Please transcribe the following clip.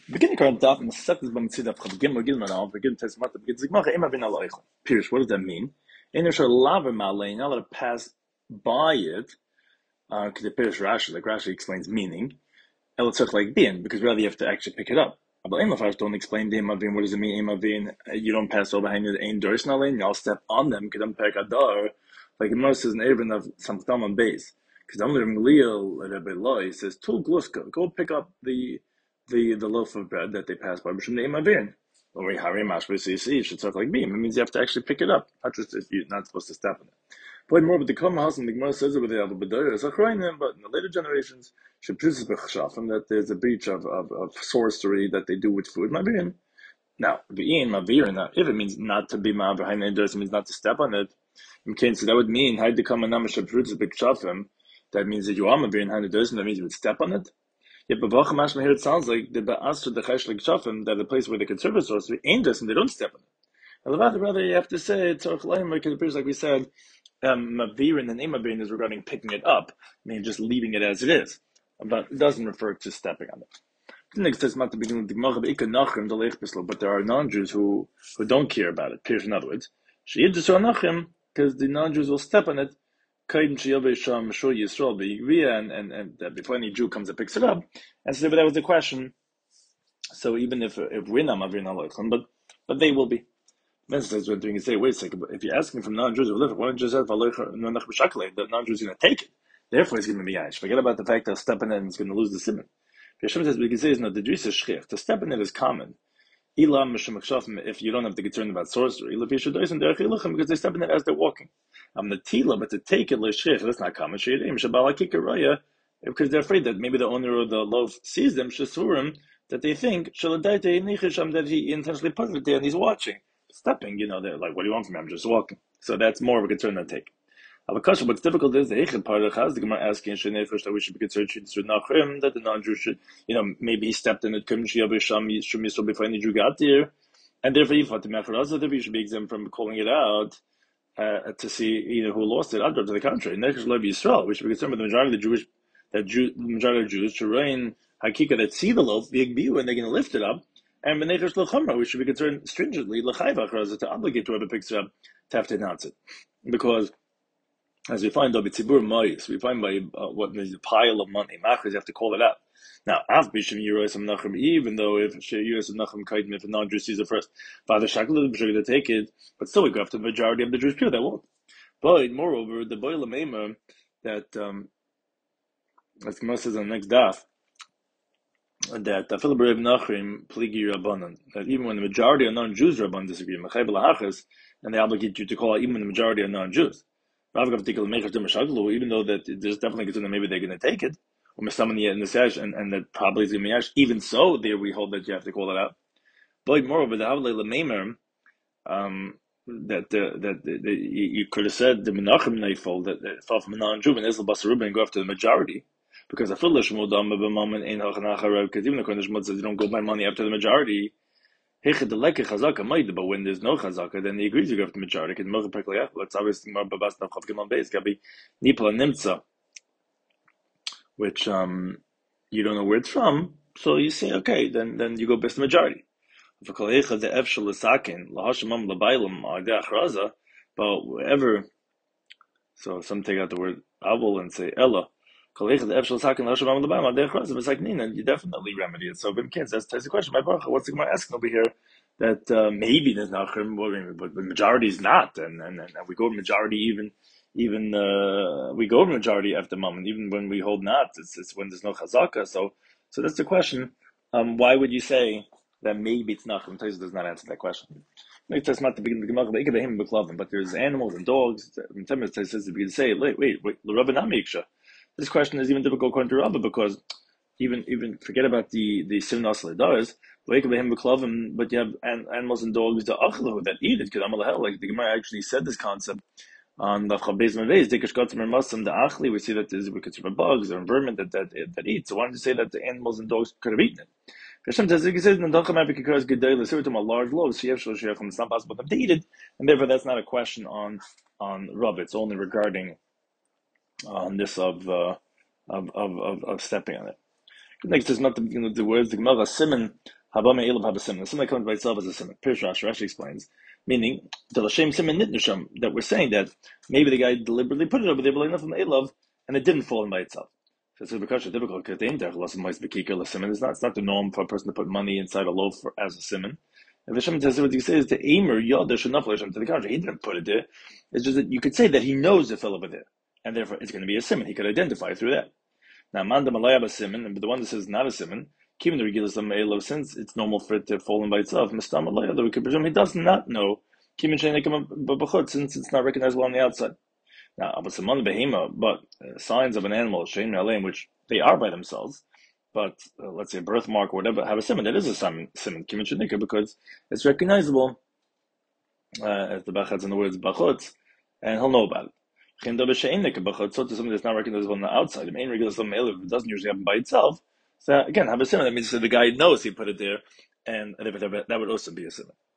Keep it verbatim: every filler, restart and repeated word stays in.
Beginning current daf and second bam tzidaf begin begin man auf begin test mat begin zigmach immer bin aloich. Pierce, what does that mean? In there's a lava malay, not let it pass by it. Uh, because the Pirish Rashi, like Rashi explains meaning, el tzach like bin, because rather you have to actually pick it up. But Imafars don't explain the Imavin. What does it mean? Imavin, you don't pass over behind the ain doors nalay, y'all step on them. Kedam pek adar, like Imar says in Avin of Samchtam on base. Because I'm learning Liel Rebbe Loi says tul gluska, go pick up the the the loaf of bread that they pass by B'Shem the Imavin. Or we harry mashbe so you see, it should talk like beam. It means you have to actually pick it up, not just if you're not supposed to step on it. Played more with the Kama House, and the Gemara says it with the Abu Badar as Achroinim, but in the later generations, Sheprizis B'Chashafim, that there's a breach of, of, of sorcery that they do with food. Mavirin. Now, V'in, Mavirin, now, if it means not to be Ma behind the Indoors, it means not to step on it. Okay, so that would mean, Haid the Kama Nama Sheprizis B'Chashafim, that means that you are Mavirin behind the Indoors, and that means you would step on it. Yet, B'Vacham Mashma here, it sounds like the Ba'asr, the Chesh L'Kshafim, that the place where they can serve sorcery, ain't this, and they don't step on it. And rather, you have to say, Tzorch Laim, because it appears like we said, Um, Mavirin, the name Mavirin is regarding picking it up, I mean just leaving it as it is. But it doesn't refer to stepping on it. But there are non-Jews who, who don't care about it. In other words, because the non-Jews will step on it, and, and, and uh, before any Jew comes and picks it up. And so that was the question. So even if if we're not Mavirin, but but they will be. Then says when doing it, say, wait a second, but if you're asking from non-Jews, why don't you say that non-Jews are going to take it? Therefore, it's going to be yash. Forget about the fact that stepping in is going to lose the simon. Hashem says we can say is not the Jewish shchich. To step in it is common. If you don't have to get concerned about sorcery, because they step in it as they're walking. I'm the tila, but to take it l'shchich, that's not common. Because they're afraid that maybe the owner of the loaf sees them, shasurim, that they think that he intentionally put it there and he's watching. Stepping, you know, they're like, what do you want from me? I'm just walking. So that's more of a concern than take. Avakasha, what's difficult is the Eichel part of the Gemara asking that we should be concerned that the non-Jew should, you know, maybe he stepped in it, before any Jew got there, and therefore you should be exempt from calling it out uh, to see, you know, who lost it. To the contrary, we should be concerned with the majority of the Jewish, that Jew, the majority of Jews, Shirain, Hakika, that see the loaf, the Igbiu, and they're going to lift it up. And we should be concerned stringently to obligate whoever picks it up to have to announce it, because as we find we find by uh, what is a pile of money, machas, you have to call it out. Now, even though if if a non-Jew sees it first, Father Shakal is going to take it, but still we go after the majority of the Jewish people that won't. But moreover, the boil of that um, as Gemara says on the next daf, that that even when the majority of non-Jews Rabban disagree, and they obligate you to call out even when the majority of non-Jews. Even though that there's definitely concern that maybe they're going to take it, or someone in the sesh, and, and that probably is going to be yash. Even so, there we hold that you have to call it out. But moreover, the Havle Lemeimer, um, that uh, that uh, you could have said the Menachem Neifel that fell from a non-Jew and Isla Basarubin and go after the majority, because a full Shmudam of a moment in Hachanacharav, because even the Kodesh Shmud says you don't go by money after the majority. But when there's no chazaka, then he agrees you go after the majority. That's obviously more babas of Chavgimon Beis. Gabi Nipla Nimtza, which um you don't know where it's from, so you say okay, then then you go best the majority. But wherever, so some take out the word avol and say ella. You definitely remedy it. So if kids, that's, that's the question. My brother, what's the Gemara asking over here? That uh, maybe there's nachrim, but the majority is not, and, and and we go to majority even even uh, we go to majority at the moment, even when we hold not. It's, it's when there's no chazaka. So so that's the question. Um, why would you say that maybe it's nachrim? Taisa does not answer that question. But there's animals and dogs. It says we can say, wait, wait, wait, this question is even difficult according to Rabba, because even even forget about the the simnas ledaris, but you have animals and dogs that eat it. Like the Gemara actually said this concept on the Chabez Mavez, the Achli. We see that there's we consider bugs or vermin that that that eat. So why don't you say that the animals and dogs could have eaten it? Hashem says he says because a large loaves, it's not possible for them to eat it, and therefore that's not a question on on Rabba. It's only regarding on this of, uh, of of of of stepping on it. Next, there's not the, you know, the words the Gemara siman habame elav haba siman. Something comes by itself as a siman. Pirush Rashi Rashi explains, meaning the lashem siman nitnusham, that we're saying that maybe the guy deliberately put it over there, but enough from the elav, and it didn't fall in by itself. So it's because difficult because the interchlasim might be kikar siman. It's not it's not the norm for a person to put money inside a loaf for, as a siman. If Hashem says what he says, the aimer yoda should not Hashem to the contrary. He didn't put it there. It's just that you could say that he knows it fell over there, and therefore it's going to be a siman. He could identify through that. Now, manda malaya b'siman, and the one that says not a siman, keeping the regular some elav, since it's normal for it to fall in by itself. Mistam malaya, though we could presume he does not know keeping shenekim b'bachot, since it's not recognizable on the outside. Now, abasaman behema, but uh, signs of an animal, shein aleim, which they are by themselves, but uh, let's say a birthmark or whatever, have a siman. That is a siman, siman keeping shenekim, because it's recognizable, uh, as the Bach has in the words bachot, and he'll know about it. So to something that's not recognizable on the outside, the main regular it doesn't usually happen by itself. So again, have a simon. That means that the guy knows he put it there, and that would also be a simon.